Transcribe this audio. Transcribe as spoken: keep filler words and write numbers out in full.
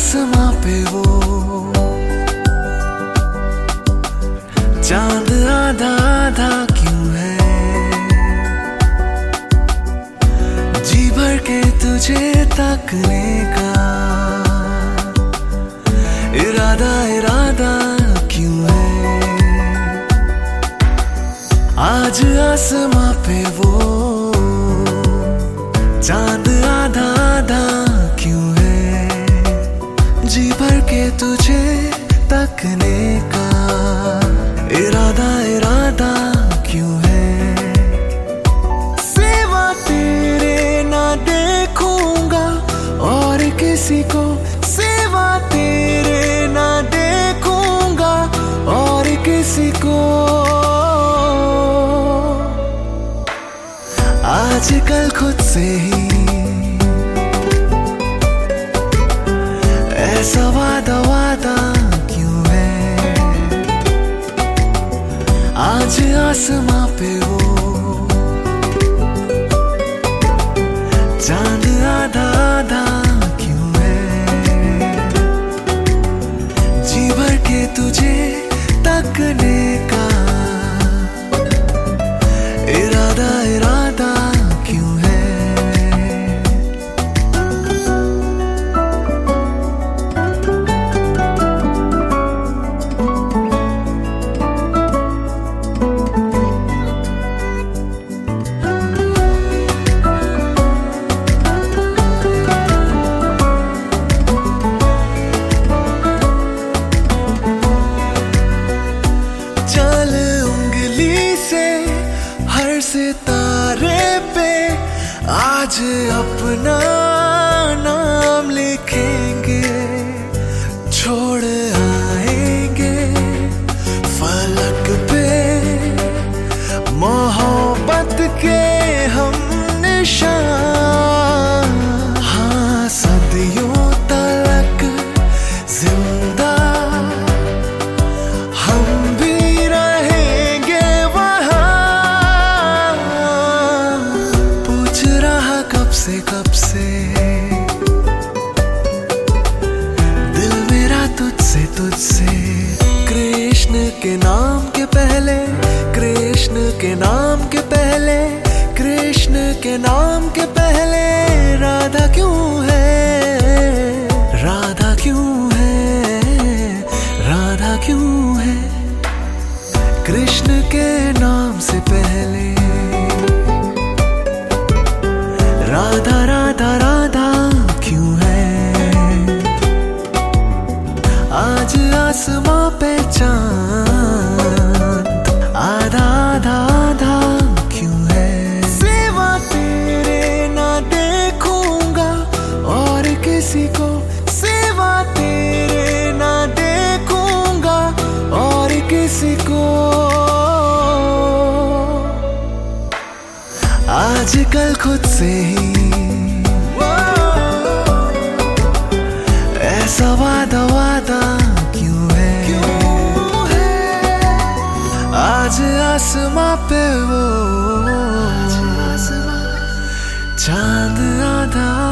आसमां पे वो चांद आधा आधा क्यों है। जी भर के तुझे तकने का इरादा इरादा क्यों है। आज आसमां पे वो चांद आधा आधा क्यों है। जी भर के तुझे तकने का इरादा इरादा क्यों है। सिवा तेरे ना देखूंगा और किसी को, सिवा तेरे ना देखूंगा और किसी को। आजकल खुद से ही ऐसा वादा वादा क्यों है। आज आसमां पे वो चांद आधा आधा क्यों है। जी भर के तुझे तकने का इरादा इरादा क्यों है। चल उंगली से हर सितारे पे आज अपना नाम लिखेंगे। छोड़ आएंगे फलक पे मोहब्बत के हम निशान। हाँ सदियों तक जिंदा हम भी रहेंगे वहाँ। पूछ रहा कब से कब से दिल मेरा तुझसे तुझसे। कृष्ण के नाम के पहले, कृष्ण के नाम के पहले, कृष्ण के नाम के पहले राधा क्यों है। राधा क्यों है, राधा क्यों है। कृष्ण के नाम से पहले राधा राधा राधा क्यों है। आज आसमां पे चांद आधा आधा आधा क्यों है। सिवा तेरे ना देखूंगा और किसी को, सिवा तेरे ना देखूंगा और किसी को। आजकल खुद से ही ऐसा वादा वादा क्यों है। क्यों है आज आसमां पे वो चांद आधा